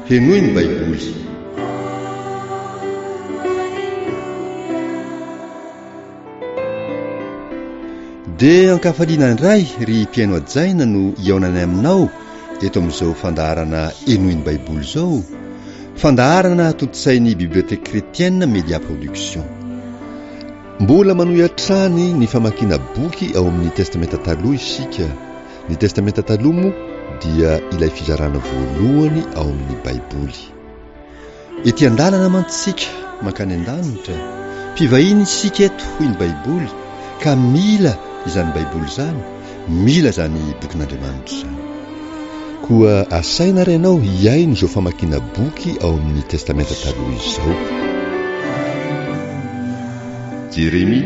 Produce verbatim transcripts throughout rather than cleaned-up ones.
henoy ny baiboly. Dia ankafaliana indray ry mpiaino ajaina no iaonany aminao eto amin'izao fandaharana henoy ny baiboly izao, fandaharana totosain'ny biblioteka kretienne Media Production. Mbola manohiatrany ny famakiana boky ao amin'ny testamenta taloha isika. Ny testamenta taloha moa dia ilay fizarana voalohany ao amin'ny baiboly. Ety an-dalana mantsika mankany an-danitra, mpivahiny isika eto hoy ny baiboly, ka mila izany baiboly izany, mila izany bokin'Andriamanitra izany. Koa asaina renao hiaino izao famakiana boky ao amin'ny testamenta taloha izao. Jeremia,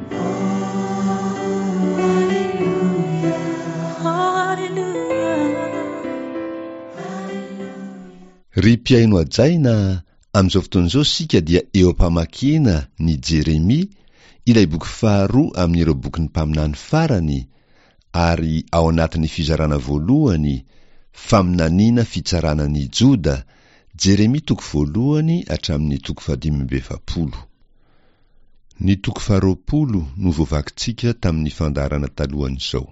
ry mpiaino ajaina, amin'izao fotoan'izao sika dia eo am-pamakiana ny Jeremia, ilay boky faharoa amin'ireo boky ny mpaminany farany, ary ao anatin'ny fizarana voalohany, faminaniana fitsarana ny Joda, Jeremia toko voalohany hatramin'ny toko fahadimy amby efapolo. Ny toko faharoapolo no voavakintsika tamin'ny fandaharana talohan'izao.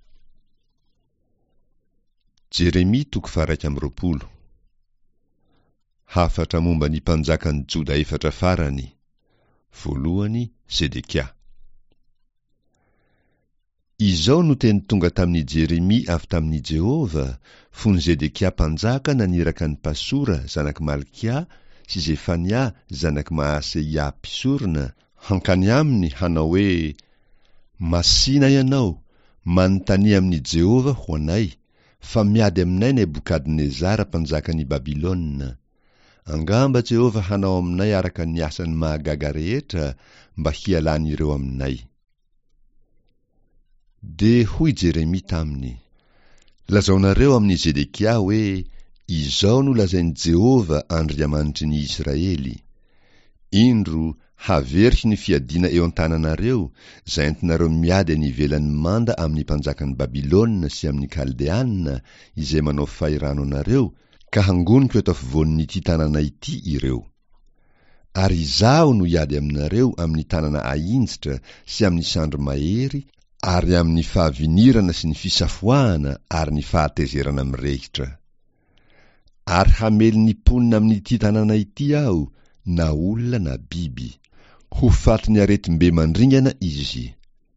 Jeremia toko faharaika amby roapolo. Hafatra momba ny mpanjakan'ny Joda efatra farany. Voalohany, Zedekia. Izao no teny tonga tamin'ny Jeremia avy tamin'ny Jehova, fony Zedekia mpanjaka naniraka ny Pasora zanaky Malkia sy Zefania zanaky Maaseia mpisorona, hankany aminy hanao hoe: masina ianao, manontany amin'ny Jehova ho anay, fa miady aminay Nebukadnezara mpanjakan'ny Babilôna. Angamba Jehova hanao aminay araka ny asany mahagaga rehetra mba hialany ireo aminay. De hoy Jeremia taminy: lazaonareo amin'ny Zedekia hoe izao no lazainy Jehova Andriamanitry ny Israely: indro haveriky ny fiadina eo an-tananareo, zay entinareo miady any ivelan'ny manda amin'ny mpanjakan'ny Babilôna sy amin'ny Kaldeanina izay manao fahirano anareo, ka hangoniko eto afovoan'ity tanana ity ireo. Ary izaho no iady aminareo amin'ny tanana ainjitra sy amin'ny sandro mahery, ary amin'ny fahavinirana sy ny fisafoahana ary ny fahatezerana mirehitra. Ary hamely ny ponina amin'ity tanana ity aho, na olona na biby, ho fatiny aretim-be mandringana izy.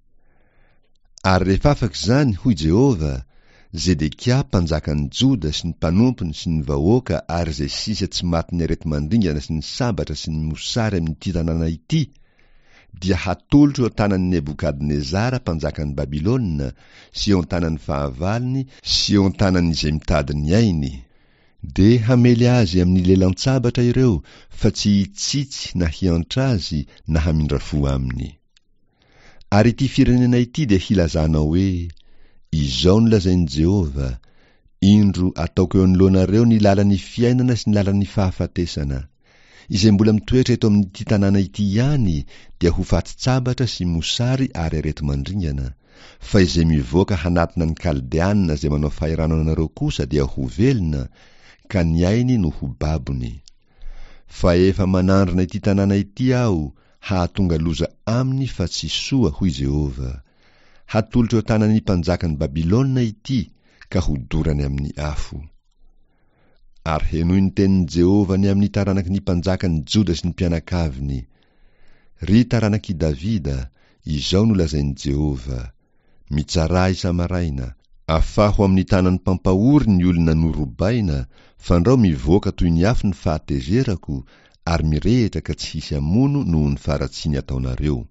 Ary rehefa afaka izany, hoy Jehova, Zedekia mpanjakan'ny Joda sy ny mpanompony sy ny vahoaka ary izay sisa tsy maty ny arety mandringana sy ny sabatra sy ny mosary amin'ity tanana ity, dia hatolotro eo tanan'ny Nebukadnezara mpanjakan'ny Babilôna sy eo tanan'ny fahavaliny sy eo tanan'izay mitady ny ainy. De hamely azy amin'ny lelan-tsabatra ireo, fa tsy hitsitsy na hiantra azy na hamindra fo aminy. Ary ity firenena ity dia hilazanao hoe: izao no lazainy Jehova, indro ataoko eo anoloanareo ny lalan'ny fiainana sy ny lalan'ny fahafatesana. Izay mbola mitoetra eto amin'ity tanàna ity ihany dia ho fatitsabatra sy mosary ary arety mandringana, fa izay mivoaka hanatina ny Kaldeanina zay manao fahirano anareo kosa dia ho velona, ka ny ainy no ho babony. Fa efa manandrina ity tanàna ity aho, hahatonga loza aminy fa tsy soa, hoy Jehova. Hatolotro eo tanan'ny mpanjakan'ny Babilôna ity, ka ho dorany amin'ny afo. Ary henoy ny tenin'ny Jehova ny amin'ny taranaky ny mpanjakan'ny Joda sy ny mpianakaviny: ry taranaky Davida, izao no lazainy Jehova, mitsaray samaraina, afaho amin'ny tanan'ny mpampahory ny olona norobaina, fandrao mivoaka toy ny afo ny fahatezerako, ary mirehitra ka tsy hisy amono noho ny faratsiny ataonareo.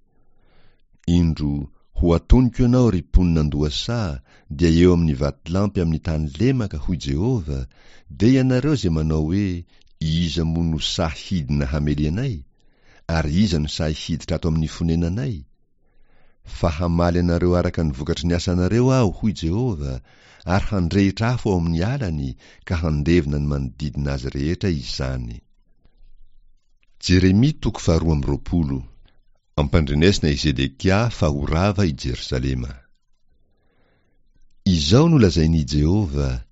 Indro ho atoniko ianao ry mponinandohasa, dia eo amin'ny vatolampy amin'ny tany lemaka, hoy Jehova, de ianareo zay manao hoe: iza moa no sahidina hamely anay, ary iza no sahiditra ato amin'ny fonenanay? Fa hamaly anareo araka ny vokatry ny asanareo aho, hoy Jehova, ary handrehitra afo ao amin'ny alany, ka handevina ny manodidina azy rehetra izany. Jeremia toko faharoa amby roapolo. Ampandrenesina i Zedekia fa ho rava i Jerosalema. Izao no lazainy Jehova: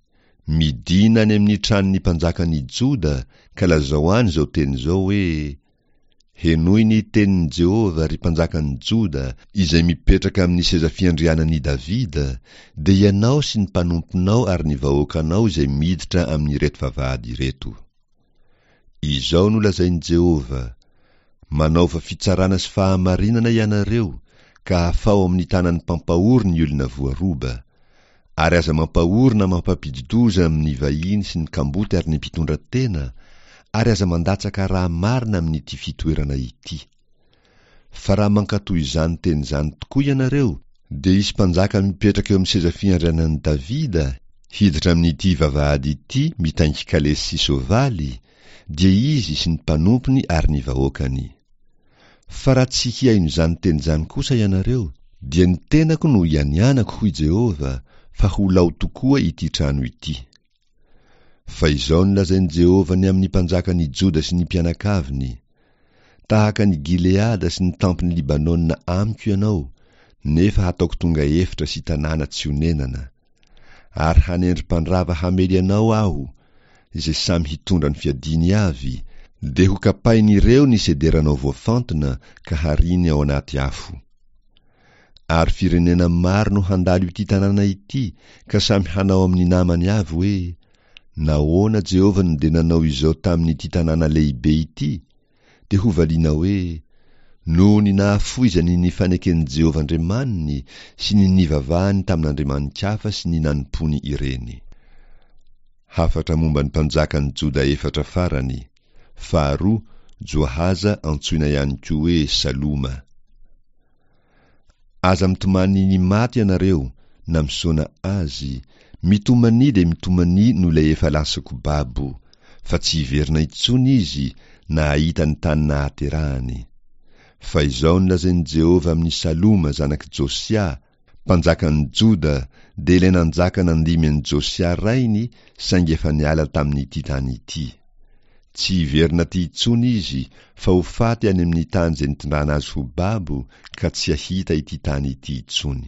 midina any amin'ny tranony mpanjakany Joda ka lazao any zao teny zao hoe: henoy ny tenin'i Jehova ry mpanjakany Joda izay mipetraka amin'ny seza fiandrianan'i Davida, de ianao sy ny mpanomponao ary ny vahoakanao izay miditra amin'ny reto vavahady reto. Izao no lazain'i Jehova: manaova fitsarana sy fahamarinana ianareo ka hafao amin'ny tanany mpampahory ny olona voaroba, ary aza mampahorina mampapidi-doza amin'ny vahiny sy ny kamboty ary ny mpitondra tena, ary aza mandatsaka raha marina amin'ity fitoerana ity. Fa raha mankatoy izany teny izany tokoa ianareo, de isy mpanjaka mipetraka eo amin'ny seza fiandrianan'i Davida hiditra amin'ity vavahady ity mitaingy kalesy sy soavaly, dia izy sy ny mpanompony ary ny vahoakany. Fa raha tsy hiaino izany teny izany kosa ianareo, dia ny tenako no ianianako hoy Jehova, fa ho lao tokoa ity trano ity. Fa izao ny lazain'i Jehova ny amin'ny mpanjakany Joda sy ny mpianakaviny: tahaka ny Gileada sy ny tampony Libanona amiko ianao, nefa hataoko tonga efitra sy tanàna tsy honenana, ary hanendrim-pandrava hamely anao aho, izay samy hitondra ny fiadiny avy, de ho kapain'ireo ny sederanao voafantona ka hariny ao anaty afo. Ary firenena maro no handalo ity tanàna ity, ka samy hanao amin'ny namany avy hoe: nahoana Jehova no de nanao izao tamin'ity tanàna lehibe ity? De ho valiana hoe: noho ny nahafoizany ny faneken'i Jehova Andriamaniny sy ny nivavahany tamin'Andriamanikafa sy ny nanompony ireny. Hafatra momba ny mpanjakany Joda efatra farany. Faharoa, Joahaza, antsoina ihany koa hoe Saloma. Aza mitomany ny maty ianareo na misoana azy, mitomany de mitomany no lay efa lasako babo, fa tsy hiverina intsony izy na ahita ny tany nahaterahany. Fa izao ny lazain'i Jehova amin'ny Saloma zanaky Josia, mpanjakany Joda, de ilay nanjaka nandimy an'i Josia rainy, saingy efa niala tamin'ity tany ity. Tsy hiverina ty intsony izy, fa ho faty any amin'ny tany zay nitondrana azy ho babo, ka tsy ahita ity tany ity intsony.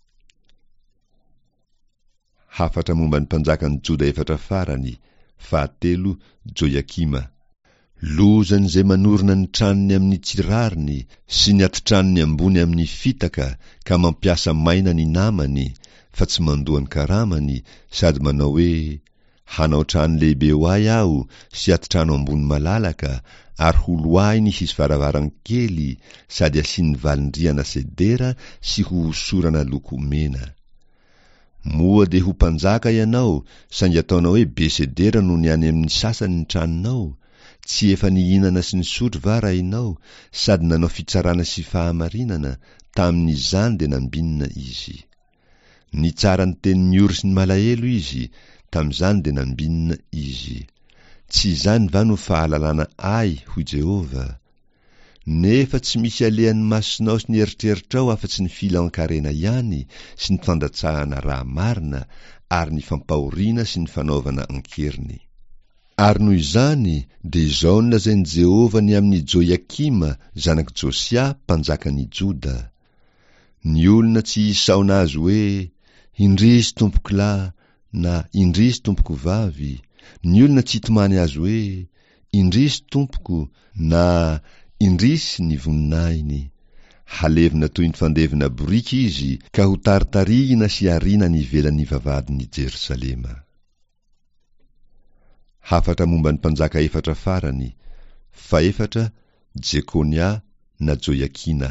Hafatra momba ny mpanjakany Joda efatra farany. Fahatelo, Joiakima. Lozany zay manorina ny tranony amin'ny tsirariny sy ny atitranony ambony amin'ny fitaka, ka mampiasa maina ny namany, fa tsy mandoa ny karamany, sady manao hoe: hanao trano lehibe ho ahy aho sy atitrano ambony malalaka, ary ho loahiny hisy varavarankely, sady asiany valindriana sedera sy ho hosorana loko mena. Moa de ho mpanjaka ianao, saingy ataonao hoe be sedera no ny any amin'ny sasany ny tranonao, tsy efa nihinana sy nisotro va rainao, sady nanao fitsarana sy fahamarinana, tamin'izany de nambinina izy. Ny tsara ny tenin'ny ory sy ny malahelo izy, tam'izany de nambinina izy. Tsy izany va no fahalalana ay, hoy Jehova? Nefa tsy misy alehan'ny masonao sy ny eritreritrao afa-tsy ny filankarena ihany, sy ny fandatsahana raha marina, ary ny fampahoriana sy ny fanaovana ankeriny. Ary noho izany, de izao ny lazain'i Jehova ny amin'ny Joiakima zanaky Josia, mpanjakany Joda: ny olona tsy hisaona azy hoe: indrisy tompoko lahy, na indrisy tompoko vavy, ny olona tsy hitomany azy hoe: indrisy tompoko, na indrisy ny voninahiny. Halevina toy ny fandevina boriky izy, ka ho taritarihina sy arina ny ivelan'ny vavahadin'i Jerosalema. Hafatra momba ny mpanjaka efatra farany. Faefatra, Jekonia na Joiakina.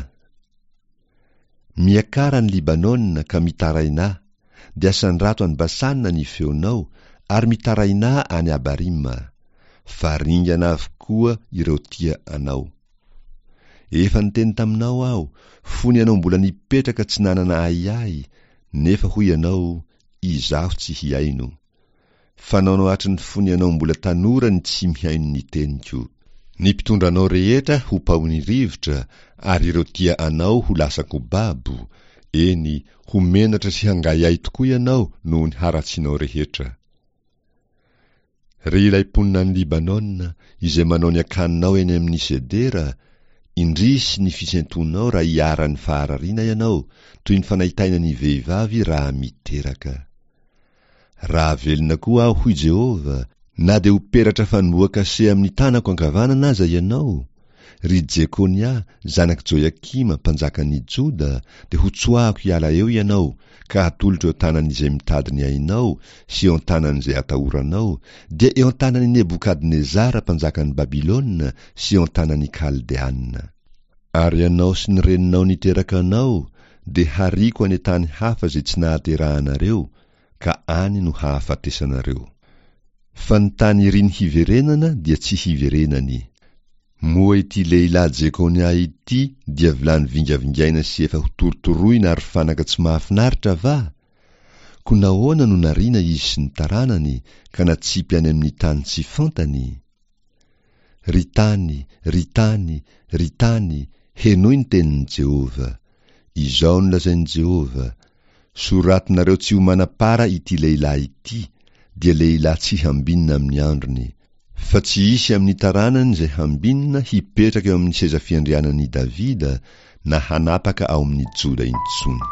Miakara ny Libanona ka mitaraina, de asandrato any Basanina ny feonao, ary mitaraina any Abarima, fa ringana avokoa ireo tia anao. Efa niteny taminao aho, fony ianao mbola nipetraka tsy nanana ahiahy, nefa hoy ianao: izaho tsy hiaino. Fa naonao hatry ny fony ianao mbola tanora ny tsy mihaino ny teniko. Ny mpitondranao rehetra ho paony rivotra, ary ireo tia anao ho lasako babo, eny ho menatra sy hangaiay tokoa ianao noho ny haratsinao rehetra. Ry ilay mponina ny Libanona, izay manao ny akaninao eny amin'ny sedera, indrisy ny fisentonao raha hiara ny faharariana ianao, toy ny fanahitaina ny vehivavy raha miteraka. raha velona koa aho hoy Jehova, na dia ho peratra fanoaka se amin'ny tanako ankavanana aza ianao. Ry Jekonia, zanak' Joiakima, mpanjakan'i Joda, dia ho tsoahako hiala eo ianao, ka hatolotra eo tanan'izay mitady ny ainao, sy eo tanan'izay atahoranao, dia eo tanan'i Nebukadnezara, mpanjakan'i Babilôna, sy eo tanan'i Kaldeanna. Ary ianao sy ny reninao niteraka anao, dia hariko any tany hafa zay tsy nahaterahanareo, ka any no hahafatesanareo. Fa ny tany iriny hiverenana dia tsy hiverenany. Moa ity lehilahy Jekonia ity dia vilany vingavingaina sy efa torotoroina ary fanaka tsy mahafinaritra va? Ko nahoana no nariana izy sy ny taranany, ka natsipy any amin'ny tany tsy fantany? Ry tany, ry tany, ry tany, henoy ny tenin'i Jehova. Izao no lazain'i Jehova: soratinareo tsy ho manapara ity lehilahy ity, dia lehilahy tsy hambinina amin'ny androny, fa tsy hisy amin'ny taranany izay hambinina hipetraka eo amin'ny seza fiandrianan'i Davida, na hanapaka ao amin'ny Joda intsony.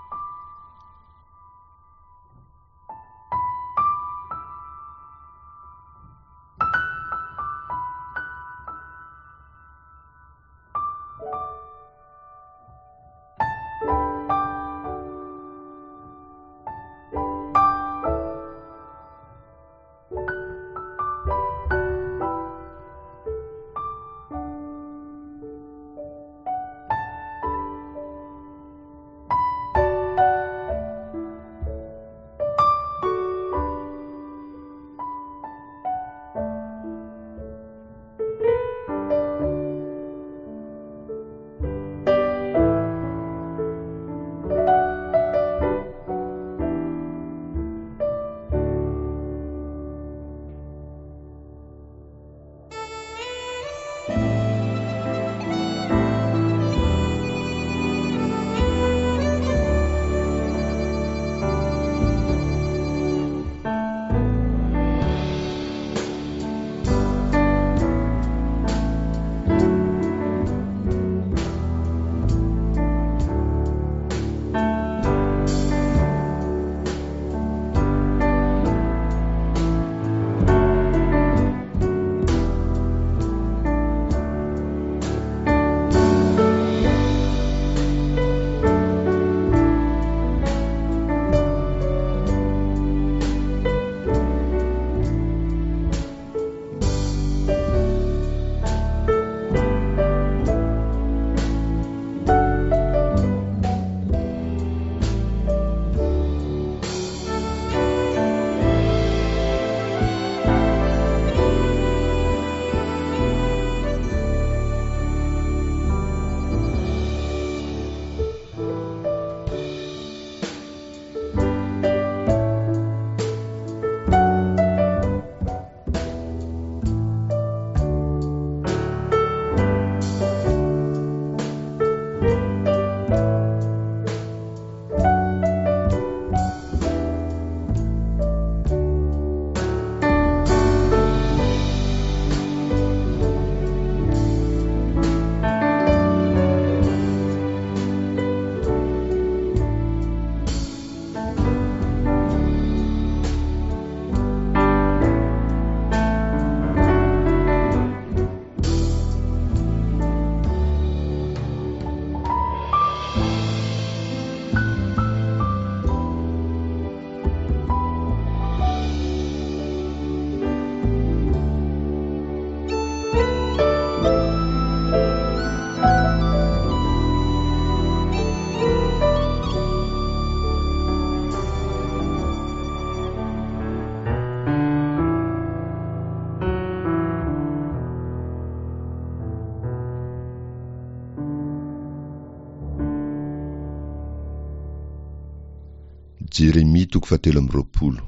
Jeremia toko fahatelo amby roapolo.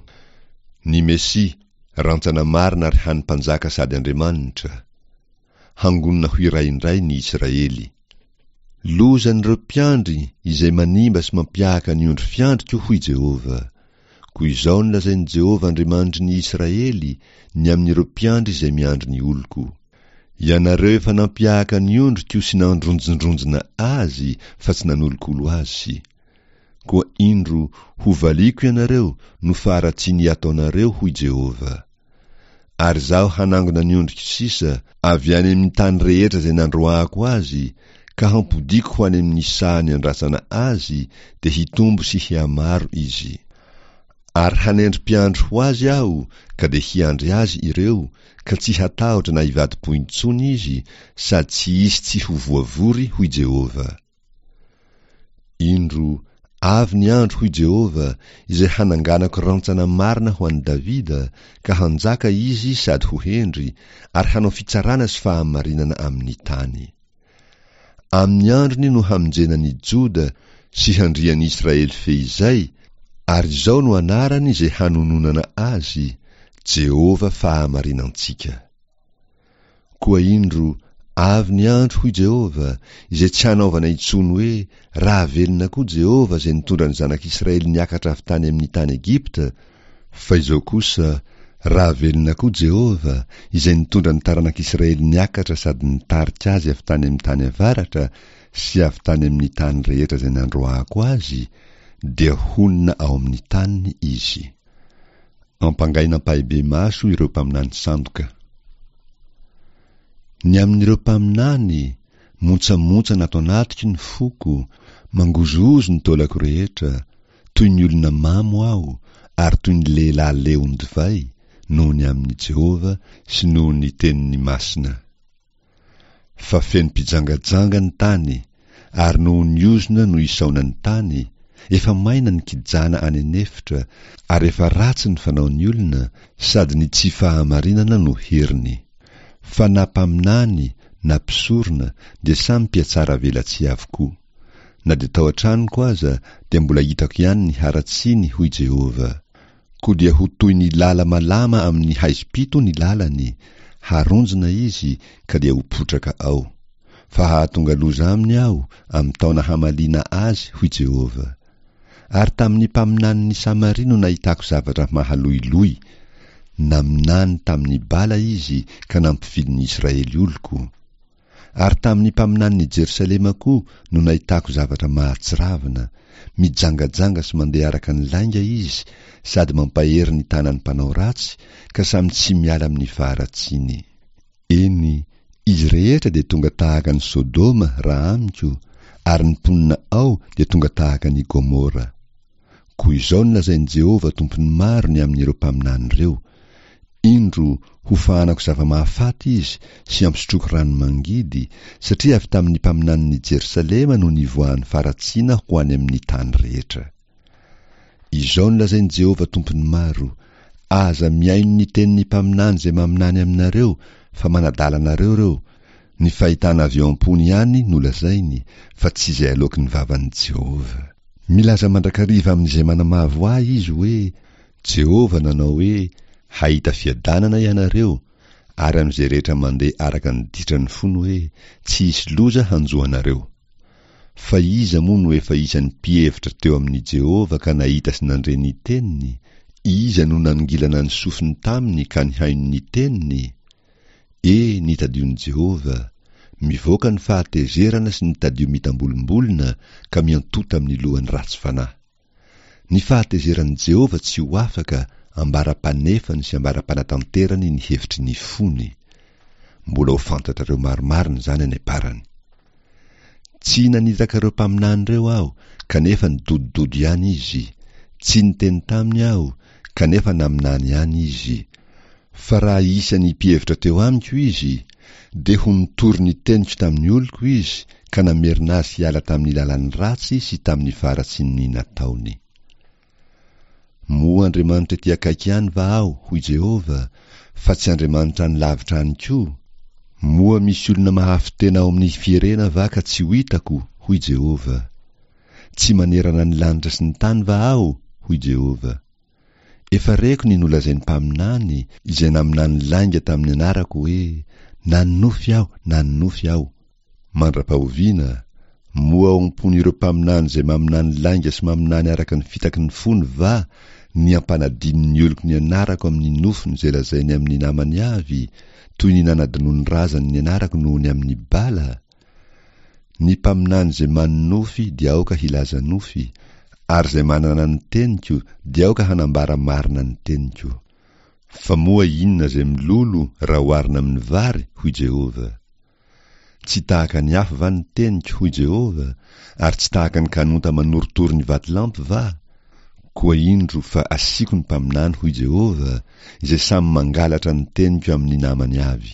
Ny Mesia, rantsana marina ary hanimpanjaka sady Andriamanitra, hangonina ho iray indray ny Israely. Lozan'ireo mpiandry izay manimba sy mampiahaka ny ondry fiandrika hoy Jehova. Ko izao no lazain'i Jehova Andriamanitry ny Israely ny amin'ireo mpiandry izay miandry ny oloko: ianareo efa nampiahaka ny ondriko sy nandronjondronjona azy, fa tsy nanolokolo azy. koa indro ho valiko ianareo no faratsiny ataonareo hoy Jehova. Ary zaho hanangona ny ondriko sisa avy any amin'ny tany rehetra izay nandroahako azy, ka hampodiko ho any amin'ny sahany andrasana azy, dia hitombo sy hiamaro izy. Ary hanendrim-piandro ho azy aho, ka dia hiandry azy ireo, ka tsy hatahotra na hivadi-po intsony izy, sady tsy hisy tsy ho voavory hoy Jehova. Indro avy ny andro hoy Jehova izay hananganako rantsana marina ho an'i Davida, ka hanjaka izy sady ho hendry, ary hanao fitsarana sy fahamarinana amin'ny tany. Amin'ny androny no hamonjenany Joda sy handriany Israely fehizay, ary izao no anarany izay hanononana azy, Jehova fahamarinantsika. Koa indro avy ny andro hoy Jehova izay tsy hanaovana intsony hoe raha velona koa Jehova izay nitondra ny zanak'Israely niakatra avy tany amin'ny tany Egipta, fa izao kosa raha velona koa Jehova izay nitondra ny taranak'Israely niakatra sady nitarika azy avy tany amin'ny tany avaratra sy avy tany amin'ny tany rehetra izay nandroahako azy, dia honina ao amin'ny taniny izy. Ampangaina mpahibe maso ireo mpaminany sandoka. Ny amin'ireo mpaminany montsamontsa natao anatriky ny foko, mangozozo ny taolako rehetra, toy ny olona mamo aho, ary toy ny lehilahy leon'ny divay, noho ny amin'ny Jehova sy noho ny tenin'ny masina. Fa feno mpijangajanga ny tany, ary noho ny ozona no isaona ny tany, efa maina ny kijana any anefitra, ary efa ratsy ny fanaon'ny olona, sady ny tsy fahamarinana no heriny. Fa na mpaminany na mpisorona dia samy mpiatsara velatsy avokoa. Na dia tao an-tranoko aza dia mbola hitako ihany ny haratsiny hoy Jehova. Koa dia ho toy ny lala malama amin'ny haizipito ny lalany, haronjona izy ka dia ho potraka ao. Fa hahatonga loza aminy aho amin'ny taona hamaliana azy hoy Jehova. Ary tamin'ny mpaminany ny Samaria no nahitako zavatra mahaloiloy, naminany tamin'ny bala izy ka nampifidy ny Israely oloko. Ary tamin'ny mpaminany ny Jerusalema koa no nahitako zavatra mahatsiravina, mijangajanga sy mandeha araka ny lainga izy, sady mampahery ny tanany mpanao ratsy, ka samy tsy miala amin'ny faharatsiny. Eny, izy rehetra dia tonga tahaka ny Sodoma raha amiko, ary ny mponina ao dia tonga tahaka ny Gomora. Koa izao no lazain'i Jehova tompony maro ny amin'ireo mpaminany ireo. Indro ho fahanako zava-mahafaty izy sy ampisotroko rano mangidy, satria avy tamin'ny mpaminany ny Jerusalema no nivoahan'ny faratsiana ho any amin'ny tany rehetra. Izao no lazain'i Jehova tompony maro, aza miaino ny tenin'ny mpaminany izay maminany aminareo, fa manadala anareo reo. Ny fahitana avy eo am-pony ihany no lazainy, fa tsy izay aloky ny vavan'i Jehova. Milaza mandrakariva amin'izay manamavo ahy izy hoe, Jehova nanao hoe hahita fiadanana ianareo, ary amin'izay rehetra mandeha araka ny ditrany fony hoe tsy hisy loza hanjoanareo. Fa iza moa no efa isan'ny mpihevitra teo amin'ny Jehova ka nahita sy nandre ny teniny? Iza no nangilana ny sofiny taminy ka nihaino ny teniny? E, nitadion'i Jehova, mivoaka ny fahatezerana sy ny tadio mitambolombolona ka miantota amin'ny lohan'ny ratsy fanahy. Ny fahatezeran'i Jehova tsy ho afaka ambara-panefany sy ambara-panatanterany ny hevitry ny fony. Mbola ho fantatrareo maromariny zany any aparany. Tsy nanitakareo mpaminanyreo aho, kanefa nidodododo ihany izy. Tsy niteny taminy aho, kanefa naminany ihany izy. Fa raha isany mpihevitra teo amiko izy, dia ho nitory ny teniko tamin'ny oloko izy, ka namerina azy hiala tamin'ny lalan'ny ratsy sy tamin'ny faharatsiny nataony. Moa Andriamanitra ety akaiky ihany va aho, hoy Jehova, fa tsy Andriamanitra any lavitra any koa. Moa misy olona mahafitena ao amin'ny fierena va ka tsy ho hitako, hoy Jehova. Tsy manerana ny lanitra sy ny tany va aho, hoy Jehova. Efa reko ny nolazain'ny mpaminany izay naminany lainga tamin'ny anarako hoe nanofy aho, nanofy aho. Mandra-pahoviana, moa ao am-pony ireo mpaminany izay maminany lainga sy maminany araka ny fitaky ny fony va ny ampanadin'ny oloko ny anarako amin'ny nofiny izay lazainy amin'ny namany avy, toy ny nanadinoany razany ny anarako noho ny amin'ny bala. Ny mpaminany izay manonofy dia aoka hilaza nofy, ary izay manana ny teniko dia aoka hanambara marina ny teniko. Fa moa inona izay milolo raha oharina amin'ny vary, hoy Jehova. Tsy tahaka ny afo va ny teniko, hoy Jehova, ary tsy tahaka ny kanonta manoritory ny vatolampy va? Koa indro fa asiako ny mpaminany, hoy Jehova, izay samy mangalatra ny teniko amin'ny namany avy.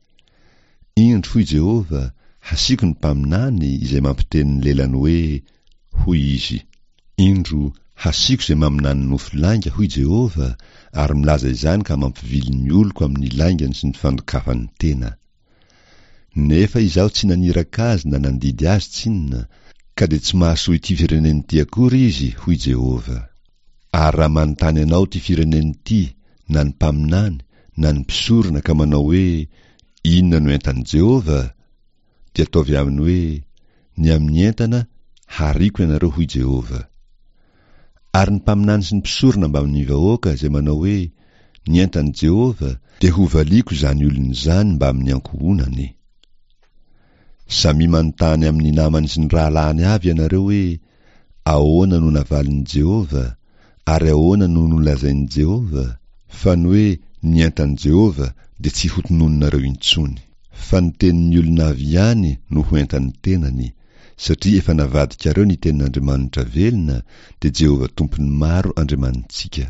Indro, hoy Jehova, hasiako ny mpaminany izay mampiteny ny lelany hoe, hoy izy. Indro hasiako izay maminany nofo lainga, hoy Jehova, ary milaza izany ka mampivily ny oloko amin'ny laingany sy ny fandokafany tena. Nefa izaho tsy naniraka azy na nandidy azy tsinona, ka dia tsy mahasoa ity fireneny ity akory izy, hoy Jehova. Ary raha manontany anao ty fireneny ity, na ny mpaminany, na ny mpisorona ka manao hoe, inona no entan'i Jehova? Dia ataovy aminy hoe, ny amin'ny entana hariko ianareo, hoy Jehova. Ary ny mpaminany sy ny mpisorona mba amin'ny vahoaka izay manao hoe, ny entan'i Jehova, dia hovaliako izany olony izany mba amin'ny ankohonany. Samy manontany amin'ny namany sy ny rahalahiny avy ianareo hoe, ahoana no navalin'i Jehova, ary ahoana no nolazain'i Jehova? Fa ny hoe ny entan'i Jehova dia tsy hotonononareo intsony. Fa ny tenin'ny olona avy ihany no ho entan'ny tenany, satria efa navadikareo ny tenin'Andriamanitra velona, dia Jehova tompony maro andriamanitsika.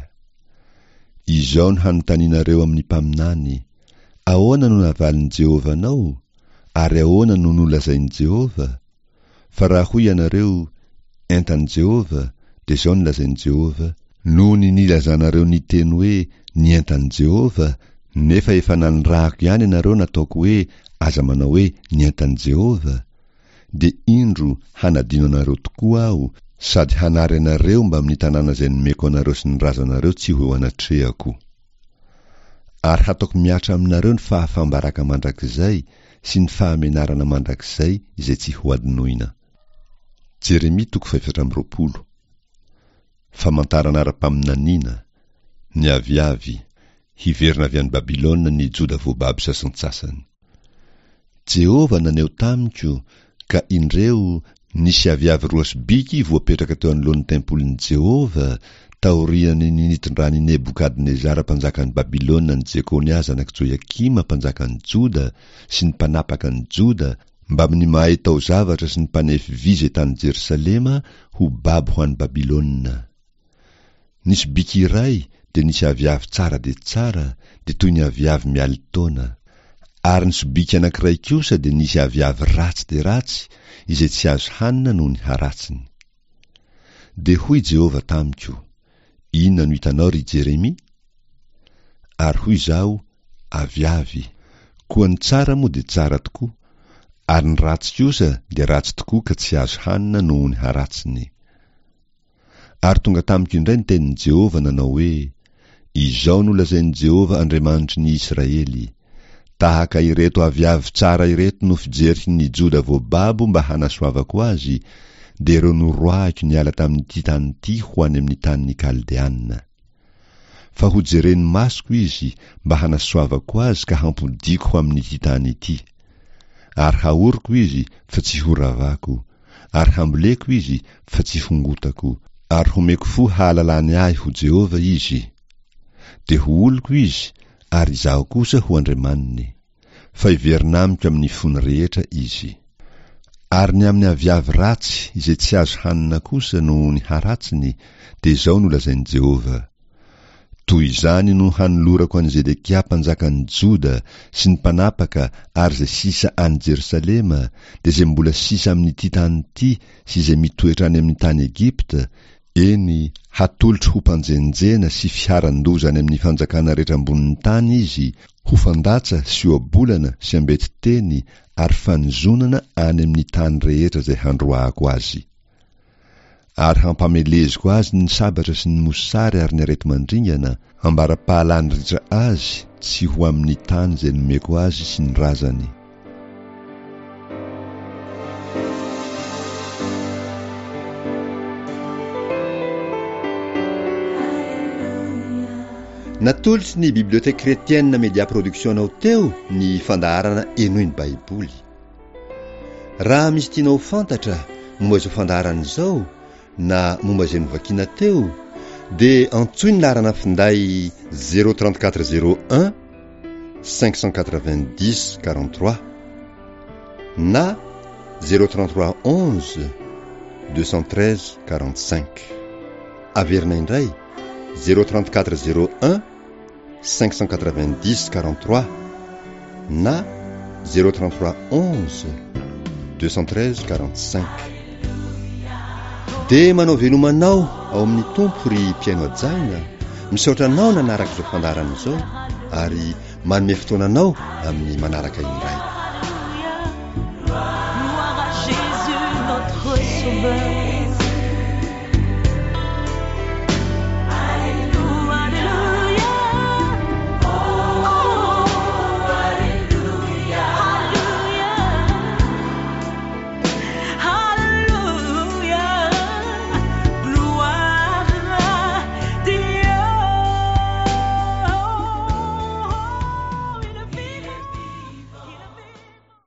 Izao no hanontanianareo amin'ny mpaminany, ahoana no navalin'i Jehova anao, ary ahoana no nolazain'i Jehova? Fa raha hoy ianareo, entan'i Jehova, dia izao no lazain'i Jehova, noho ny nilazanareo ny teny hoe ny entan'i Jehova, nefa efa nanirahako ihany ianareo nataoko hoe aza manao hoe ny entan'i Jehova, dia indro hanadino anareo tokoa aho, sady hanary anareo mba amin'ny tanàna izay nomeko anareo sy ny razanareo tsy ho anatrehako. Ary hataoko miatra aminareo ny fahafambaraka mandrakizay sy ny fahamenarana mandrakizay izay tsy ho adinoina. Jeremia toko faefatra amby roapolo. Famantarana ara-paminaniana, ny aviavy, hiverina avy any Babilôna ny Joda voababo sasantsasany. Jehova naneo tamiko, ka indreo nisy aviavy roasy-biky voapetraka teo anoloan'ny tempolin'i Jehova, taoriany ny nitondrany Nebukadnezara mpanjakan'ny Babilôna ny Jekoniaza anaky Joiakima mpanjakan'ny Joda sy ny mpanapaka ny Joda, mba amin'ny mahay tao zavatra sy ny mpanefy vizy tany Jerusalema ho babo ho an'ny Babilôna. Nisy biky iray dia nisy aviavy tsara dia tsara, dia toy ny aviavy mialy taona. Ary nisy biky anankiray kosa dia nisy aviavy ratsy dia ratsy, izay tsy azo hanina noho ny haratsiny. Dia hoy Jehova tamiko, inona no hitanao ry Jeremia? Ary hoy izao, aviavy, koa ny tsara moa dia tsara tokoa, ary ny ratsy kosa dia ratsy tokoa ka tsy azo hanina noho ny haratsiny. Ary tonga tamiko indray ny tenin'i Jehova nanao hoe, izao no lazain'i Jehova Andriamanitry ny Israely, tahaka ireto aviavy tsara ireto no fijery ny Joda voababo mba hanasoavako azy, dia ireo noroahiko niala tamin'ity tany ity ho any amin'ny tanin'ny Kaldeanina. Fa ho jereny masoko izy mba hanasoavako azy ka hampodiko ho amin'ity tany ity. Ary haoriko izy fa tsy horavako, ary hamboleko izy fa tsy hongotako, ary homeko fo hahalalany ahy ho Jehova izy. Dia ho oloko izy, ary izaho kosa ho Andriamaniny, fa iverina amiko amin'ny fony rehetra izy. Ary ny amin'ny aviavy ratsy izay tsy azo hanina kosa noho ny haratsiny, dia izao no lazain'i Jehova. Toy izany no hanolorako an'i Zedekia mpanjakan'ny Joda sy ny mpanapaka ary izay sisa any Jerusalema, dia izay mbola sisa amin'ity tany ity sy izay mitoetra any amin'ny tany Egipta, eny hatolotry ho mpanjenjena sy fiaran-doza any amin'ny fanjakana rehetra ambonin'ny tany izy, ho fandatsa sy oabolana sy ambety teny ary fanizonana any amin'ny tany rehetra izay handroahako azy. Ary hampameleziko azy ny sabatra sy ny mosary ary ny arety mandringana, ambara-pahalany ritra azy tsy ho amin'ny tany izay nomeko azy sy ny razany. Natolotsy ny biblioteka kretienina Media Production anao teo ny fandaharana enoy ny Baiboly. Raha misy tianao fantatra momba izao fandaharana izao, na momba izay novakiana teo dia antsoiny ny laharana finday zéro trente-quatre zéro un cinq cent quatre-vingt-dix quarante-trois na zéro trente-trois onze deux cent treize quarante-cinq. Averina indray zéro trente-quatre zéro un cinq cent quatre-vingt-dix quarante-trois na zéro trente-trois onze deux cent treize quarante-cinq. Dia manao velomanao ao amin'ny tompo ry mpiaino ajaina, misaotra anao nanaraka izao fandarana izao ary manome fotoananao amin'ny manaraka iray. Gloire à Jésus notre sauveur.